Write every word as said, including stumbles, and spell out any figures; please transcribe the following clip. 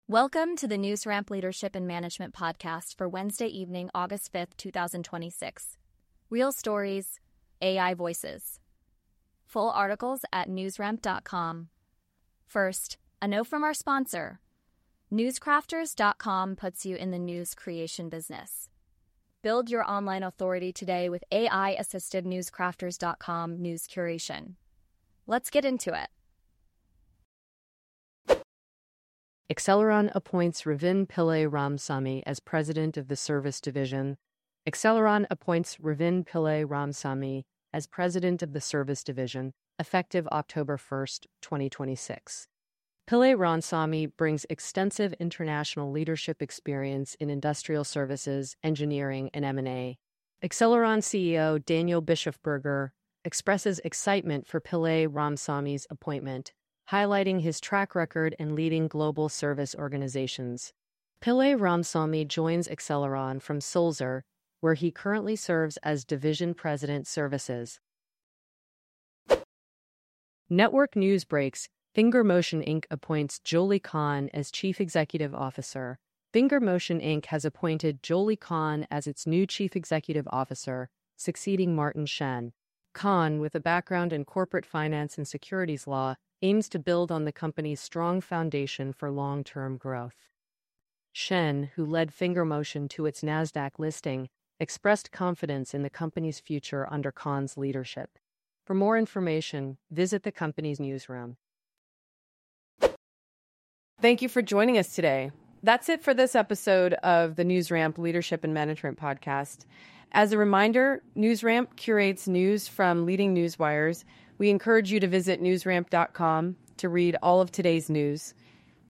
Welcome to the NewsRamp Leadership and Management Podcast for Wednesday evening, August fifth, twenty twenty-six. Real stories, A I voices. Full articles at newsramp dot com. First, a note from our sponsor. newscrafters dot com puts you in the news creation business. Build your online authority today with A I-assisted newscrafters dot com news curation. Let's get into it. Acceleron appoints Ravin Pillai Ramsamy as president of the service division. Acceleron appoints Ravin Pillai Ramsamy as president of the service division, effective October first, twenty twenty-six. Pillai Ramsamy brings extensive international leadership experience in industrial services, engineering, and M and A. Acceleron C E O Daniel Bischofberger expresses excitement for Pillai Ramsamy's appointment, highlighting his track record in leading global service organizations. Pillai Ramsamy joins Acceleron from Sulzer, where he currently serves as Division President Services. Network news breaks. Fingermotion Incorporated appoints Jolie Kahn as Chief Executive Officer. Fingermotion Incorporated has appointed Jolie Kahn as its new Chief Executive Officer, succeeding Martin Shen. Kahn, with a background in corporate finance and securities law, aims to build on the company's strong foundation for long-term growth. Shen, who led Fingermotion to its NASDAQ listing, expressed confidence in the company's future under Kahn's leadership. For more information, visit the company's newsroom. Thank you for joining us today. That's it for this episode of the NewsRamp Leadership and Management Podcast. As a reminder, NewsRamp curates news from leading newswires. We encourage you to visit newsramp dot com to read all of today's news.